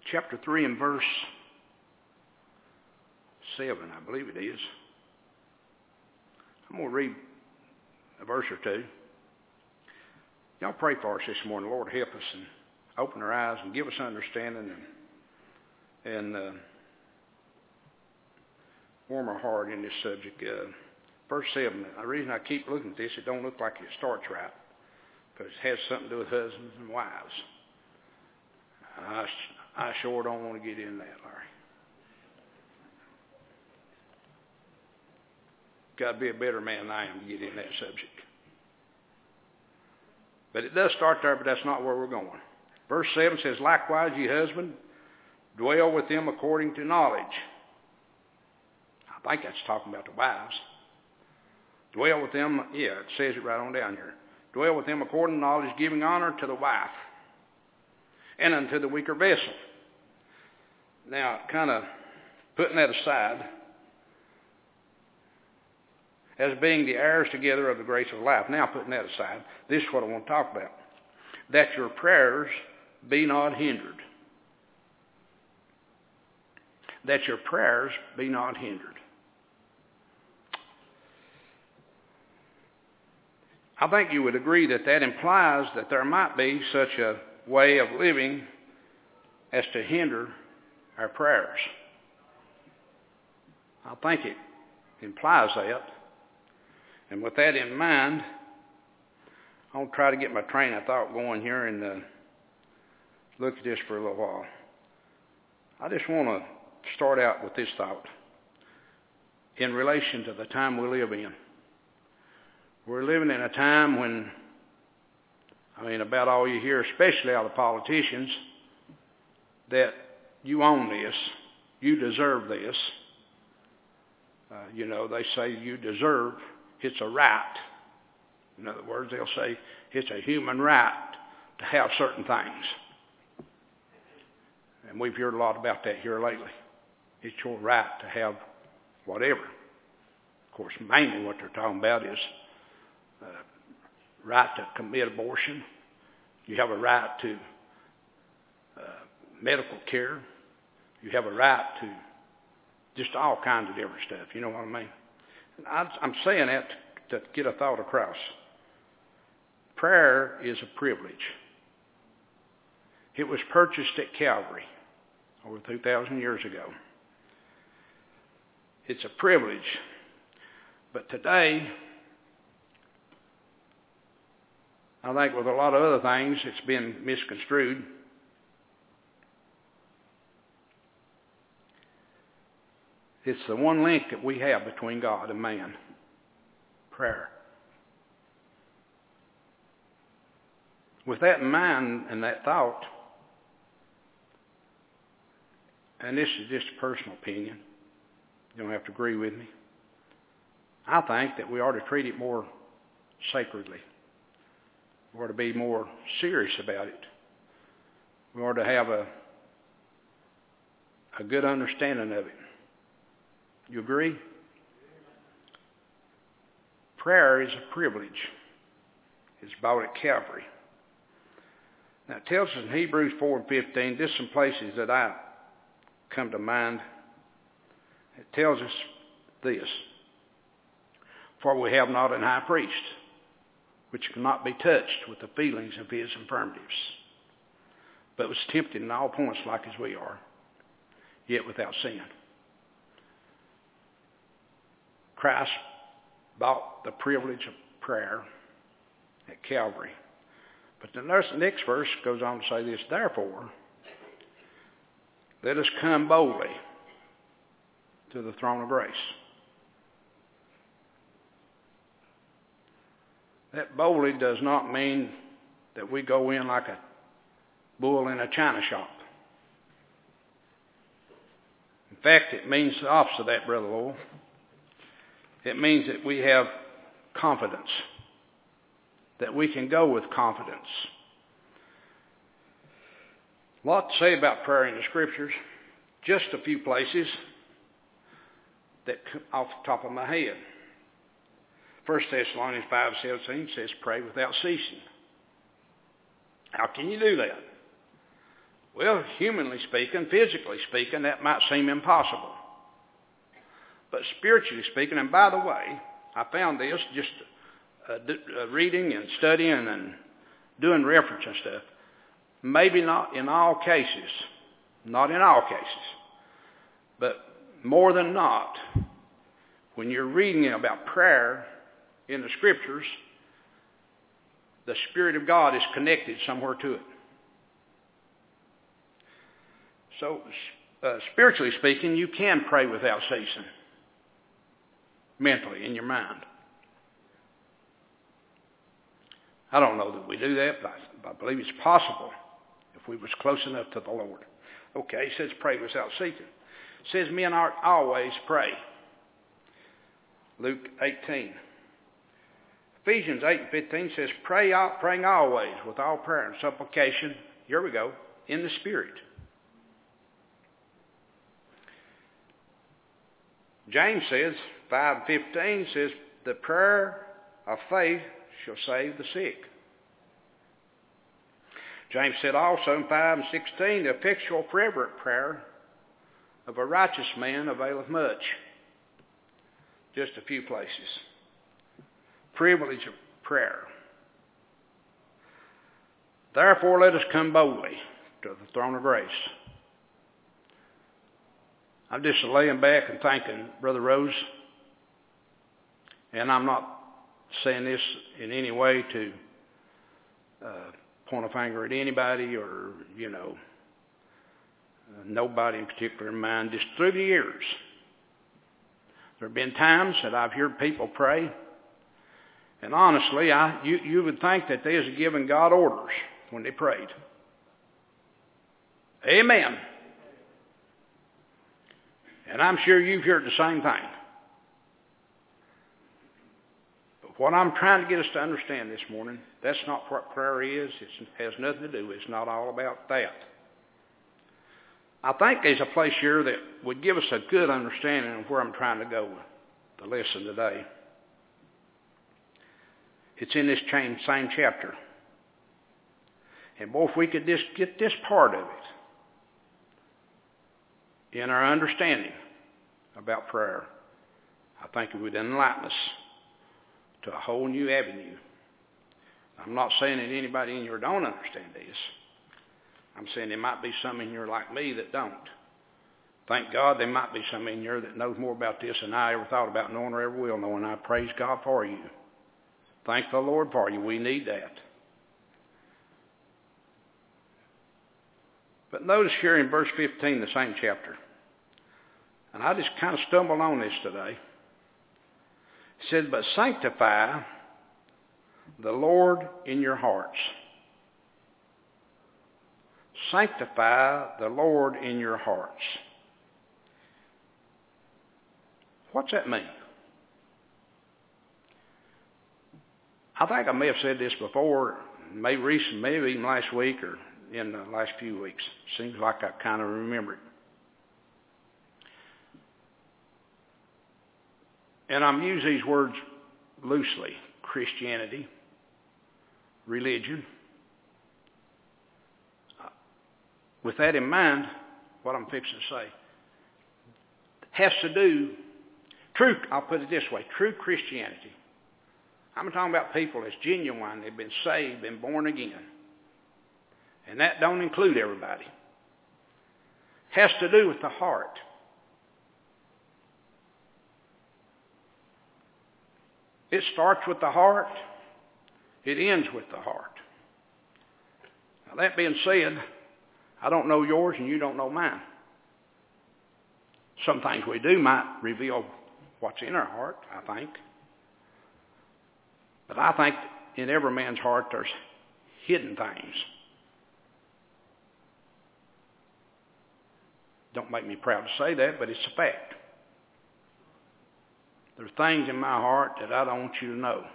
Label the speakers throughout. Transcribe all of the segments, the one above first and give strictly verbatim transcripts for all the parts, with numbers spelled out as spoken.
Speaker 1: chapter three and verse seven, I believe it is. I'm going to read a verse or two. Y'all pray for us this morning. Lord, help us and open our eyes and give us understanding and, and uh, warm our heart in this subject. Uh, verse seven, the reason I keep looking at this, it don't look like it starts right, because it has something to do with husbands and wives. I, I sure don't want to get in that, Larry. Got to be a better man than I am to get in that subject. But it does start there, but that's not where we're going. Verse seven says, likewise, ye husband, dwell with them according to knowledge. I think that's talking about the wives. Dwell with them, yeah, it says it right on down here. Dwell with them according to knowledge, giving honor to the wife and unto the weaker vessel. Now, kind of putting that aside, as being the heirs together of the grace of life. Now, putting that aside, this is what I want to talk about. That your prayers be not hindered. That your prayers be not hindered. I think you would agree that that implies that there might be such a way of living as to hinder our prayers. I think it implies that. And with that in mind, I'll try to get my train of thought going here and uh, look at this for a little while. I just want to start out with this thought in relation to the time we live in. We're living in a time when, I mean, about all you hear, especially out of the politicians, that you own this, you deserve this. Uh, you know, they say you deserve. It's a right. In other words, they'll say it's a human right to have certain things. And we've heard a lot about that here lately. It's your right to have whatever. Of course, mainly what they're talking about is uh, right to commit abortion. You have a right to uh, medical care. You have a right to just all kinds of different stuff. You know what I mean? I'm saying that to get a thought across. Prayer is a privilege. It was purchased at Calvary over two thousand years ago. It's a privilege. But today, I think with a lot of other things, it's been misconstrued. It's the one link that we have between God and man. Prayer. With that in mind and that thought, and this is just a personal opinion, you don't have to agree with me, I think that we ought to treat it more sacredly. We ought to be more serious about it. We ought to have a, a good understanding of it. You agree? Prayer is a privilege. It's bought at Calvary. Now it tells us in Hebrews four and fifteen, just some places that I come to mind. It tells us this. For we have not an high priest, which cannot be touched with the feelings of his infirmities, but was tempted in all points like as we are, yet without sin. Christ bought the privilege of prayer at Calvary. But the next verse goes on to say this, therefore, let us come boldly to the throne of grace. That boldly does not mean that we go in like a bull in a china shop. In fact, it means the opposite of that, Brother Lowell. It means that we have confidence, that we can go with confidence. A lot to say about prayer in the Scriptures. Just a few places that off the top of my head. First Thessalonians five seventeen says, pray without ceasing. How can you do that? Well, humanly speaking, physically speaking, that might seem impossible. But spiritually speaking, and by the way, I found this just uh, d- uh, reading and studying and doing reference and stuff. Maybe not in all cases, not in all cases, but more than not, when you're reading about prayer in the Scriptures, the Spirit of God is connected somewhere to it. So, uh, spiritually speaking, you can pray without ceasing, mentally, in your mind. I don't know that we do that, but I, I believe it's possible if we was close enough to the Lord. Okay, it says pray without ceasing. It says men ought always pray. Luke eighteen. Ephesians eight and fifteen says, Pray out, praying always with all prayer and supplication, here we go, in the Spirit. James says, five fifteen says, the prayer of faith shall save the sick. James said also in five and sixteen, the effectual fervent prayer of a righteous man availeth much. Just a few places. Privilege of prayer. Therefore let us come boldly to the throne of grace. I'm just laying back and thanking Brother Rose. And I'm not saying this in any way to uh, point a finger at anybody or, you know, uh, nobody in particular in mind. Just through the years, there have been times that I've heard people pray, and honestly, I you, you would think that they was giving God orders when they prayed. Amen. And I'm sure you've heard the same thing. But what I'm trying to get us to understand this morning, that's not what prayer is. It has nothing to do. It's not all about that. I think there's a place here that would give us a good understanding of where I'm trying to go with the lesson today. It's in this same chapter. And boy, if we could just get this part of it in our understanding about prayer, I think it would enlighten us to a whole new avenue. I'm not saying that anybody in here don't understand this. I'm saying there might be some in here like me that don't. Thank God there might be some in here that knows more about this than I ever thought about knowing or ever will know, and I praise God for you. Thank the Lord for you. We need that. But notice here in verse fifteen, the same chapter, and I just kind of stumbled on this today. It said, but sanctify the Lord in your hearts. Sanctify the Lord in your hearts. What's that mean? I think I may have said this before, maybe recent, maybe even last week or in the last few weeks. Seems like I kind of remember it. And I'm using these words loosely. Christianity, religion. With that in mind, what I'm fixing to say has to do, true, I'll put it this way, true Christianity. I'm talking about people that's genuine, they've been saved, been born again. And that don't include everybody. Has to do with the heart. It starts with the heart. It ends with the heart. Now that being said, I don't know yours and you don't know mine. Some things we do might reveal what's in our heart, I think. But I think in every man's heart there's hidden things. Don't make me proud to say that, but it's a fact. There's things in my heart that I don't want you to know.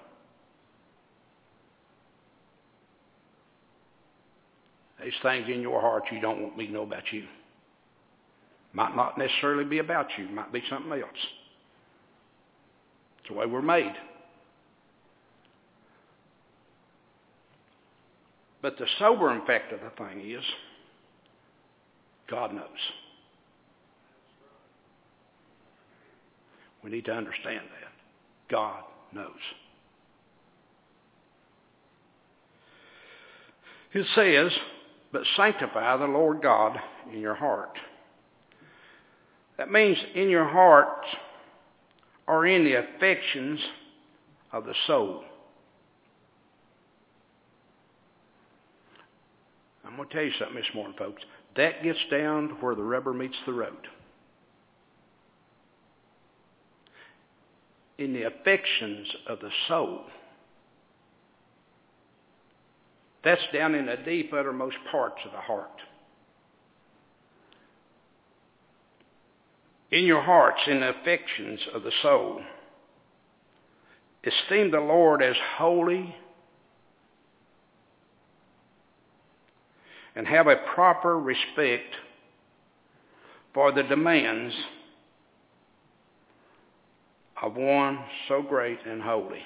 Speaker 1: There's things in your heart you don't want me to know about you. Might not necessarily be about you. Might be something else. It's the way we're made. But the sobering fact of the thing is, God knows. We need to understand that. God knows. It says, but sanctify the Lord God in your heart. That means in your heart or in the affections of the soul. I'm going to tell you something this morning, folks. That gets down to where the rubber meets the road. In the affections of the soul. That's down in the deep uttermost parts of the heart. In your hearts, in the affections of the soul, esteem the Lord as holy and have a proper respect for the demands of one so great and holy.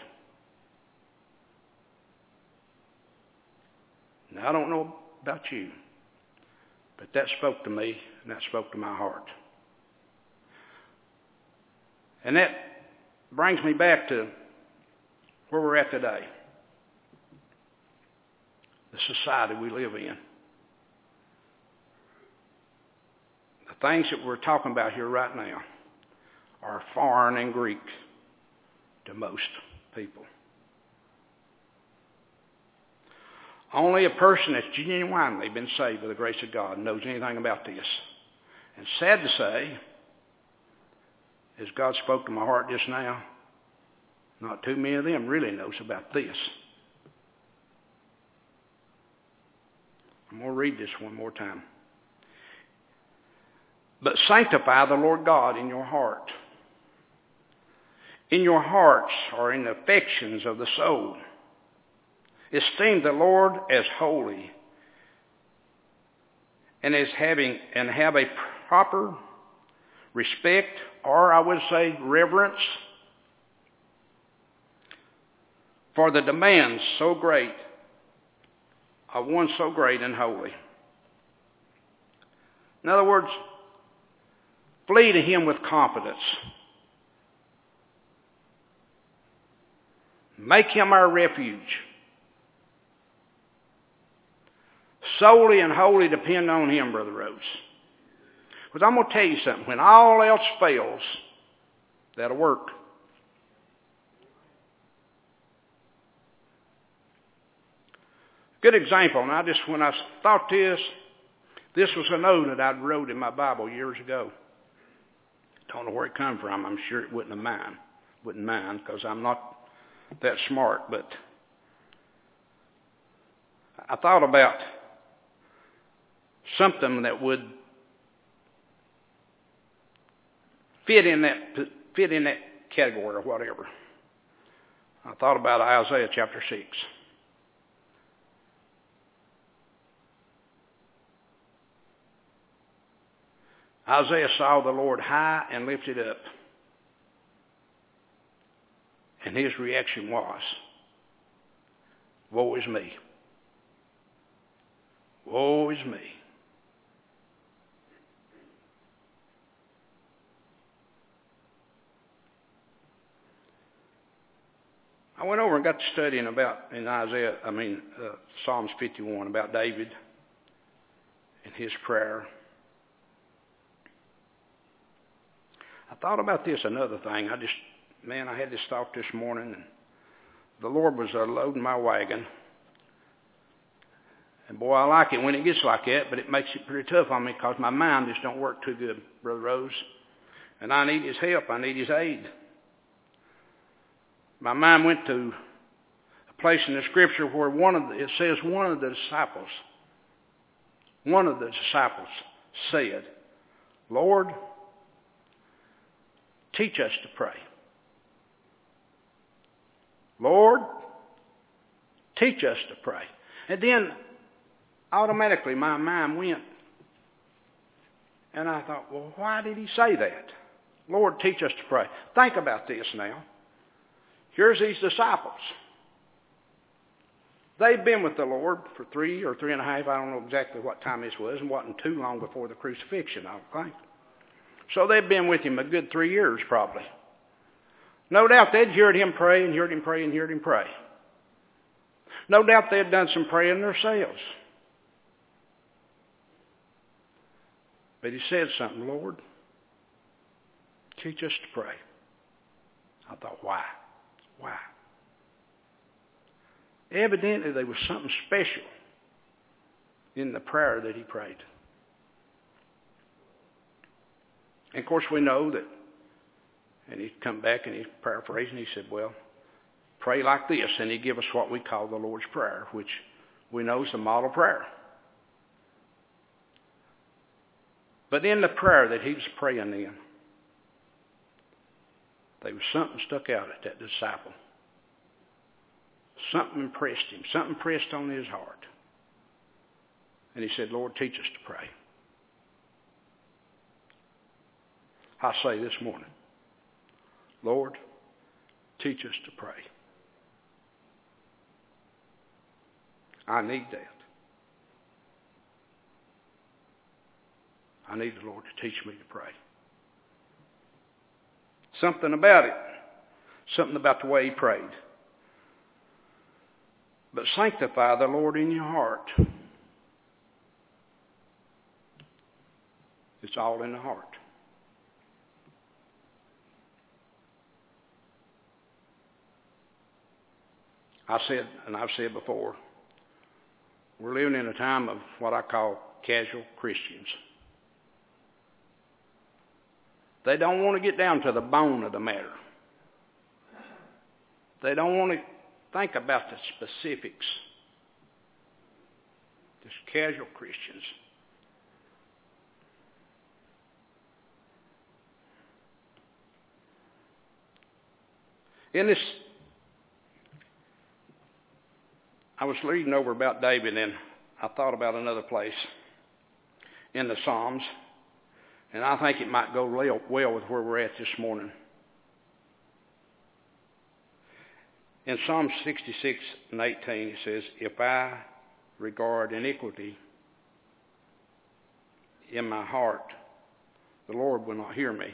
Speaker 1: Now, I don't know about you, but that spoke to me, and that spoke to my heart. And that brings me back to where we're at today. The society we live in. The things that we're talking about here right now are foreign and Greek to most people. Only a person that's genuinely been saved by the grace of God knows anything about this. And sad to say, as God spoke to my heart just now, not too many of them really knows about this. I'm going to read this one more time. But sanctify the Lord God in your heart. In your hearts or in the affections of the soul. Esteem the Lord as holy and as having and have a proper respect, or I would say reverence, for the demands so great of one so great and holy. In other words, flee to him with confidence. Make him our refuge. Solely and wholly depend on him, Brother Rose. Because I'm going to tell you something. When all else fails, that'll work. Good example. And I just, when I thought this, this was a note that I'd wrote in my Bible years ago. Don't know where it come from. I'm sure it wouldn't have mind. Wouldn't mind because I'm not that smart. But I thought about something that would fit in that fit in that category or whatever. I thought about Isaiah chapter six. Isaiah saw the Lord high and lifted up. And his reaction was, woe is me. Woe is me. I went over and got to studying about in Isaiah, I mean, uh, Psalms fifty-one about David and his prayer. I thought about this another thing. I just, man, I had this thought this morning. And the Lord was uh, loading my wagon. And boy, I like it when it gets like that, but it makes it pretty tough on me because my mind just don't work too good, Brother Rose. And I need his help. I need his aid. My mind went to a place in the Scripture where one of the, it says one of the disciples, one of the disciples said, Lord, teach us to pray. Lord, teach us to pray. And then automatically my mind went, and I thought, well, why did he say that? Lord, teach us to pray. Think about this now. Here's these disciples. They've been with the Lord for three or three and a half. I don't know exactly what time this was. It wasn't too long before the crucifixion, I don't think. So they've been with him a good three years probably. No doubt they'd heard him pray and heard him pray and heard him pray. No doubt they'd done some praying themselves. But he said something, Lord, teach us to pray. I thought, why? Why? Evidently there was something special in the prayer that he prayed. And of course we know that, and he'd come back and he's paraphrasing, he said, well, pray like this, and he gave us what we call the Lord's Prayer, which we know is the model prayer. But in the prayer that he was praying in, there was something stuck out at that disciple. Something impressed him. Something pressed on his heart. And he said, Lord, teach us to pray. I say this morning, Lord, teach us to pray. I need that. I need the Lord to teach me to pray. Something about it. Something about the way he prayed. But sanctify the Lord in your heart. It's all in the heart. I said, and I've said before, we're living in a time of what I call casual Christians. They don't want to get down to the bone of the matter. They don't want to think about the specifics. Just casual Christians. In this, I was reading over about David, and I thought about another place in the Psalms, and I think it might go well with where we're at this morning. In Psalm sixty-six and eighteen, it says, if I regard iniquity in my heart, the Lord will not hear me.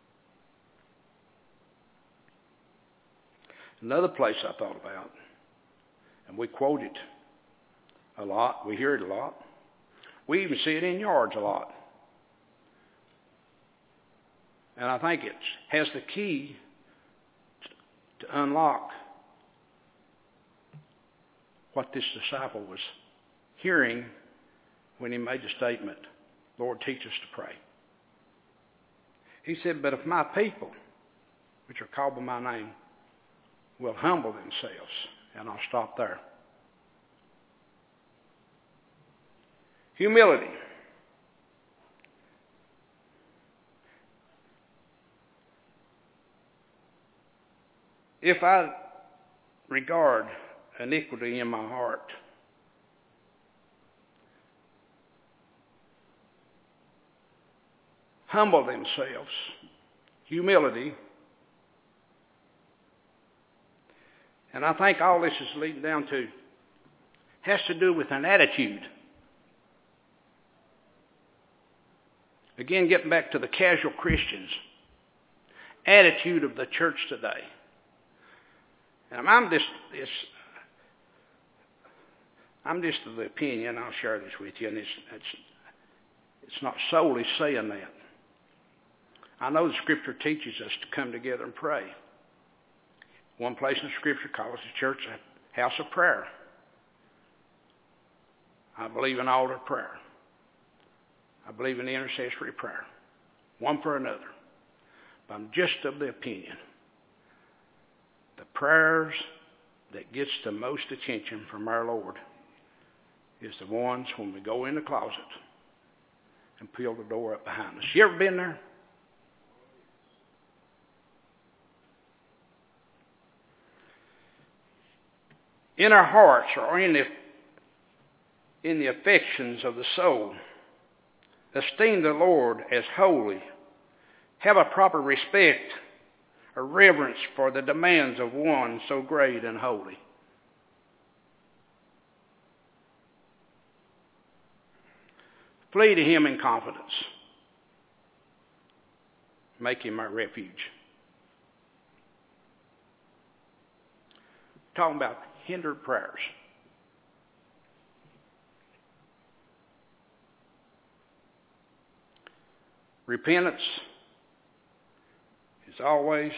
Speaker 1: Another place I thought about, and we quote it a lot, we hear it a lot, we even see it in yards a lot. And I think it has the key to unlock what this disciple was hearing when he made the statement, Lord, teach us to pray. He said, but if my people, which are called by my name, will humble themselves, and I'll stop there. Humility. If I regard iniquity in my heart, humble themselves, humility, and I think all this is leading down to, has to do with an attitude. Again, getting back to the casual Christians, attitude of the church today. And I'm just, this, I'm just of the opinion, I'll share this with you, and it's, it's, it's not solely saying that. I know the Scripture teaches us to come together and pray. One place in the Scripture calls the church a house of prayer. I believe in altar prayer. I believe in intercessory prayer, one for another. But I'm just of the opinion, the prayers that gets the most attention from our Lord is the ones when we go in the closet and peel the door up behind us. You ever been there? In our hearts or in the, in the affections of the soul, esteem the Lord as holy. Have a proper respect or reverence for the demands of one so great and holy. Flee to him in confidence. Make him our refuge. Talking about hindered prayers. Repentance is always,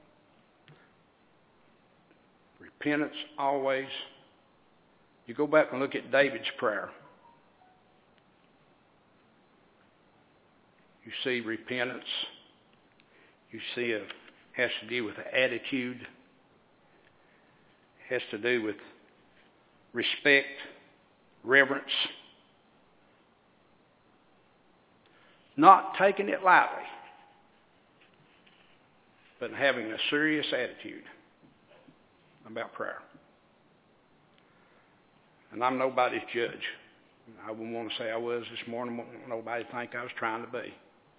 Speaker 1: repentance always. You go back and look at David's prayer. You see repentance. You see it has to do with the attitude. It has to do with respect, reverence. Not taking it lightly, but having a serious attitude about prayer. And I'm nobody's judge. I wouldn't want to say I was this morning. I wouldn't want nobody to think I was trying to be.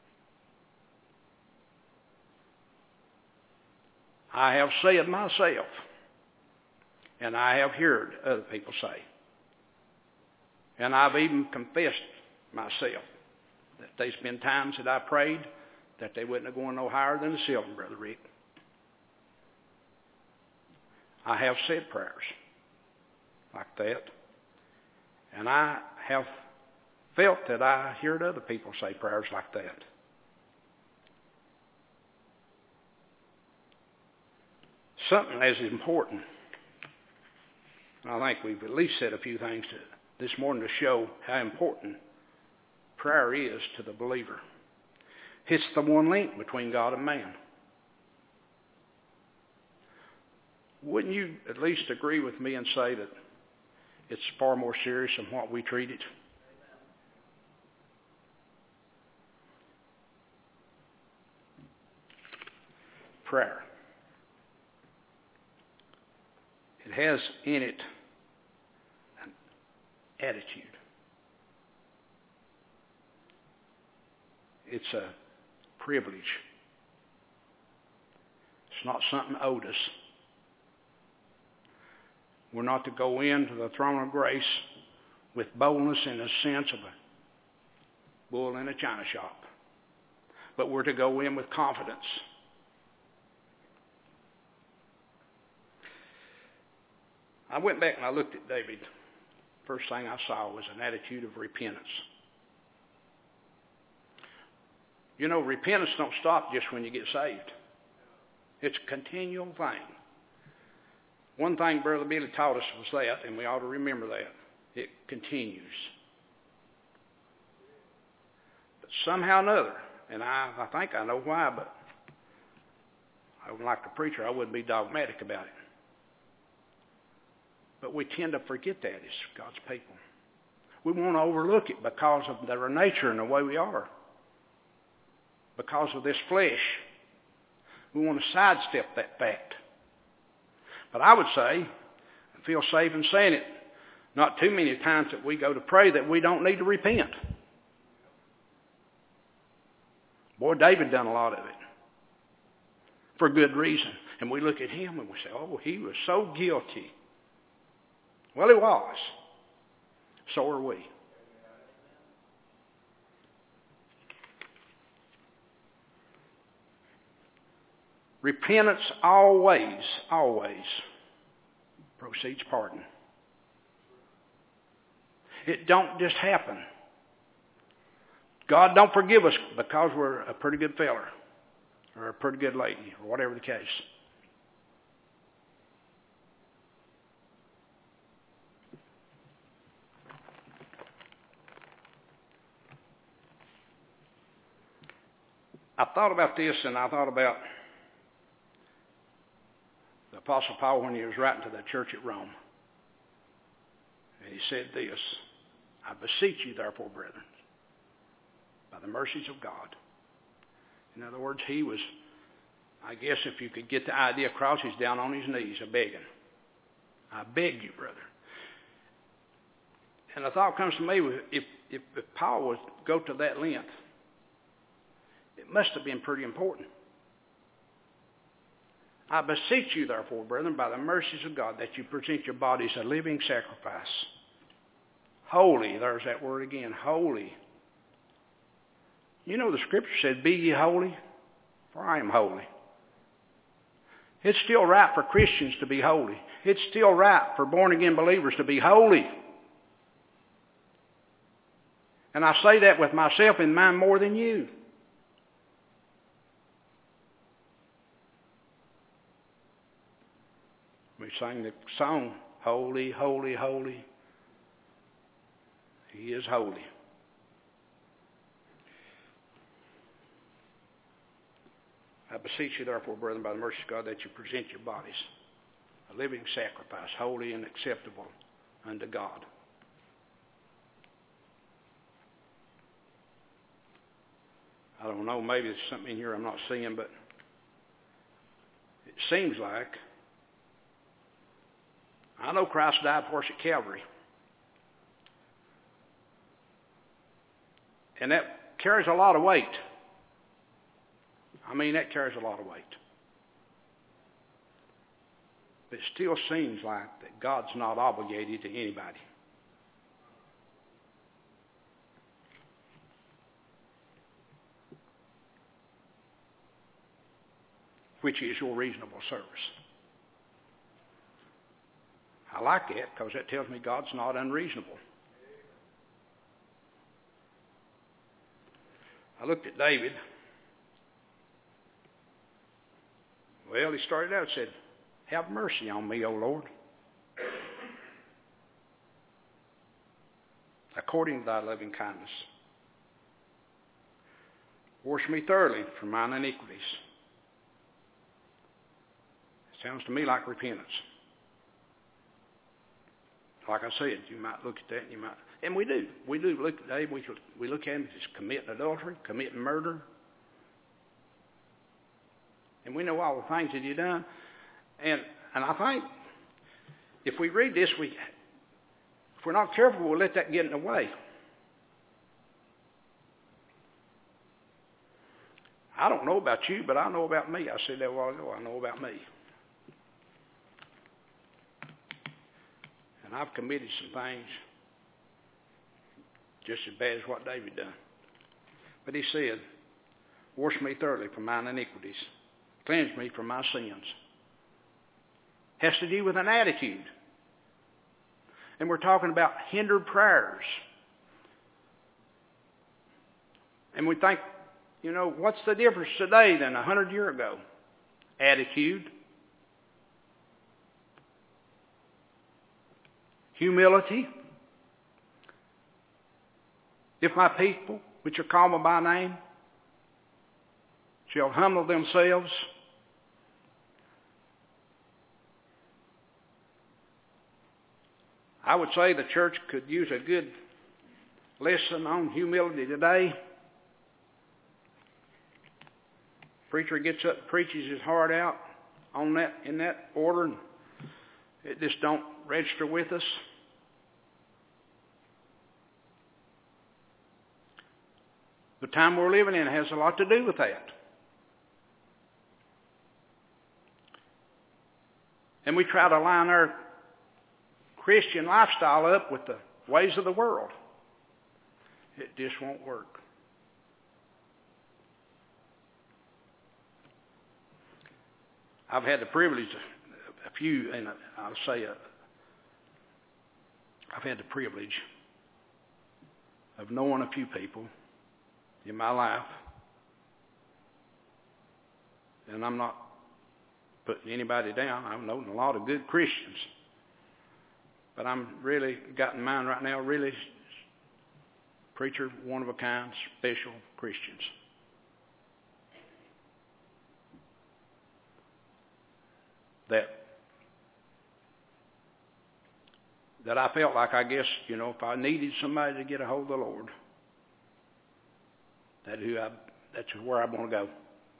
Speaker 1: I have said myself, and I have heard other people say, and I've even confessed myself, that there's been times that I prayed that they wasn't going no higher than the ceiling, Brother Rick. I have said prayers like that. And I have felt that I heard other people say prayers like that. Something as important. I think we've at least said a few things to, this morning to show how important prayer is to the believer. It's the one link between God and man. Wouldn't you at least agree with me and say that it's far more serious than what we treat it? Prayer. It has in it an attitude. It's a privilege. It's not something owed us. We're not to go into the throne of grace with boldness in the sense of a bull in a china shop. But we're to go in with confidence. I went back and I looked at David. First thing I saw was an attitude of repentance. You know, repentance don't stop just when you get saved. It's a continual thing. One thing Brother Billy taught us was that, and we ought to remember that. It continues. But somehow or another, and I, I think I know why, but I would like the preacher, I wouldn't be dogmatic about it. But we tend to forget that as God's people. We want to overlook it because of their nature and the way we are. Because of this flesh. We want to sidestep that fact. But I would say, I feel safe in saying it, not too many times that we go to pray that we don't need to repent. Boy, David done a lot of it. For good reason. And we look at him and we say, oh, he was so guilty. Well, he was. So are we. Repentance always, always precedes pardon. It don't just happen. God don't forgive us because we're a pretty good feller or a pretty good lady or whatever the case. I thought about this and I thought about the Apostle Paul when he was writing to the church at Rome. And he said this, I beseech you therefore, brethren, by the mercies of God. In other words, he was, I guess if you could get the idea across, he's down on his knees, a begging. I beg you, brother. And the thought comes to me, if, if, if Paul would go to that length, it must have been pretty important. I beseech you, therefore, brethren, by the mercies of God, that you present your bodies a living sacrifice. Holy, there's that word again, holy, You know the scripture says, be ye holy, for I am holy. It's still right for Christians to be holy. It's still right for born-again believers to be holy. And I say that with myself in mind more than you. We sang the song, Holy, Holy, Holy. He is holy. I beseech you, therefore, brethren, by the mercy of God, that you present your bodies a living sacrifice, holy and acceptable unto God. I don't know, maybe there's something in here I'm not seeing, but it seems like I know Christ died for us at Calvary. And that carries a lot of weight. I mean, that carries a lot of weight. But it still seems like that God's not obligated to anybody. Which is your reasonable service. I like that because that tells me God's not unreasonable. I looked at David. Well, he started out and said, have mercy on me, O Lord, according to thy loving kindness. Wash me thoroughly from mine iniquities. Sounds to me like repentance. Like I said, you might look at that and you might, and we do. We do look at David. We, we look at him as committing adultery, committing murder. And we know all the things that he's done. And and I think if we read this, we if we're not careful, we'll let that get in the way. I don't know about you, but I know about me. I said that a while ago. I know about me. And I've committed some things just as bad as what David done. But he said, wash me thoroughly from mine iniquities. Cleanse me from my sins. Has to do with an attitude. And we're talking about hindered prayers. And we think, you know, what's the difference today than a hundred years ago? Attitude. Humility. If my people, which are called by my name, shall humble themselves, I would say the church could use a good lesson on humility today. Preacher gets up and preaches his heart out on that in that order, and it just don't register with us. The time we're living in has a lot to do with that. And we try to line our Christian lifestyle up with the ways of the world. It just won't work. I've had the privilege, a few, and I'll say, a, I've had the privilege of knowing a few people in my life, and I'm not putting anybody down. I've known a lot of good Christians, but I'm really got in mind right now, really preacher, one of a kind, special Christians. That that I felt like, I guess, you know, if I needed somebody to get a hold of the Lord, that who I, that's where I want to go.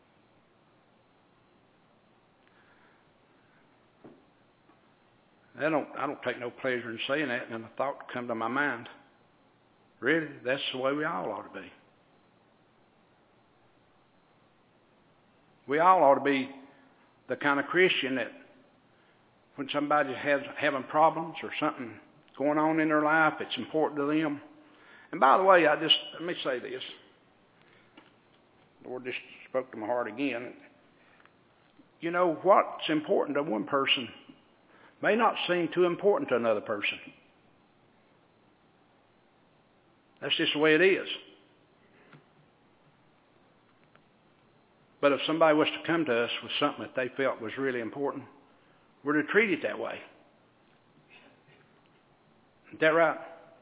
Speaker 1: I don't I don't take no pleasure in saying that, and a thought come to my mind. Really, that's the way we all ought to be. We all ought to be the kind of Christian that when somebody has having problems or something going on in their life, it's important to them. And by the way, I just let me say this. The Lord just spoke to my heart again. You know, what's important to one person may not seem too important to another person. That's just the way it is. But if somebody was to come to us with something that they felt was really important, we're to treat it that way. Isn't that right?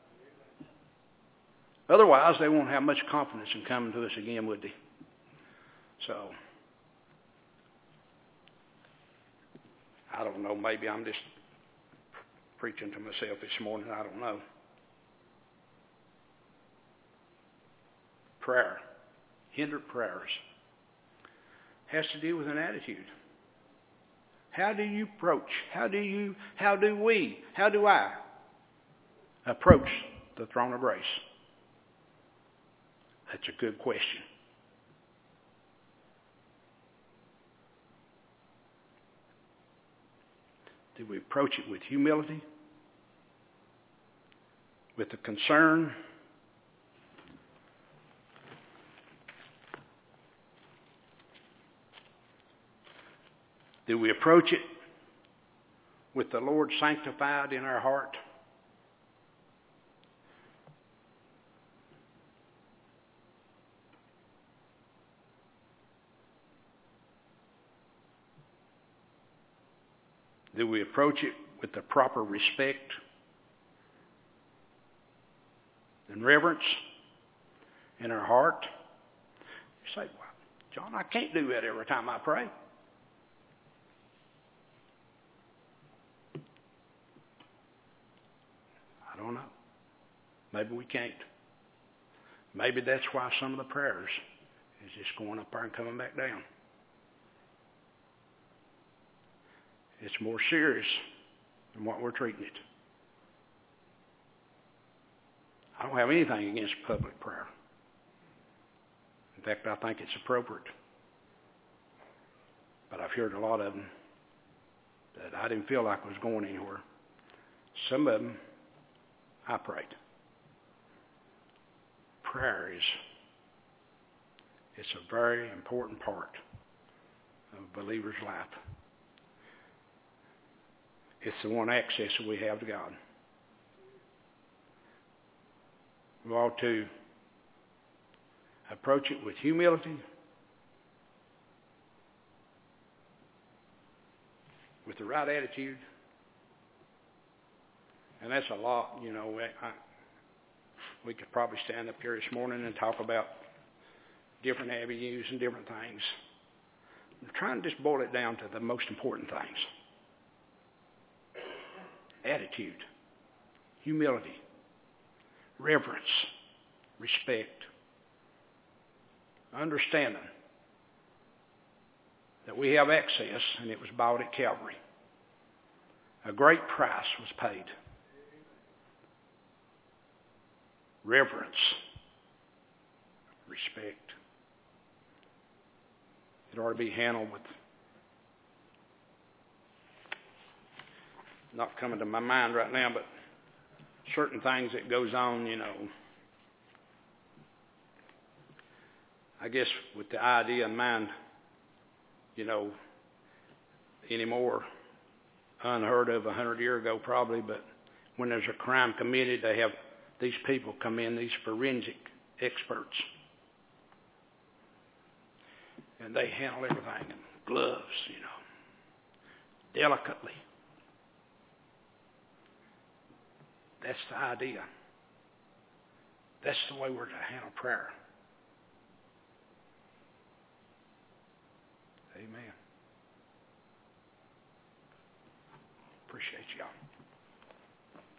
Speaker 1: Otherwise, they won't have much confidence in coming to us again, would they? So, I don't know. Maybe I'm just preaching to myself this morning. I don't know. Prayer, hindered prayers, has to do with an attitude. How do you approach? How do you, how do we, how do I approach the throne of grace? That's a good question. Do we approach it with humility? With the concern? Do we approach it with the Lord sanctified in our heart? Do we approach it with the proper respect and reverence in our heart? You say, well, John, I can't do that every time I pray. I don't know. Maybe we can't. Maybe that's why some of the prayers is just going up there and coming back down. It's more serious than what we're treating it. I don't have anything against public prayer. In fact, I think it's appropriate. But I've heard a lot of them that I didn't feel like was going anywhere. Some of them, I prayed. Prayer is it's a very important part of a believer's life. It's the one access that we have to God. We ought to approach it with humility, with the right attitude. And that's a lot, you know. I, we could probably stand up here this morning and talk about different avenues and different things. I'm trying to just boil it down to the most important things. Attitude, humility, reverence, respect, understanding that we have access and it was bought at Calvary. A great price was paid. Reverence, respect. It ought to be handled with, not coming to my mind right now, but certain things that goes on, you know. I guess with the idea in mind, you know, anymore, unheard of a hundred years ago probably, but when there's a crime committed, they have these people come in, these forensic experts, and they handle everything in gloves, you know, delicately. That's the idea. That's the way we're to handle prayer. Amen. Appreciate y'all.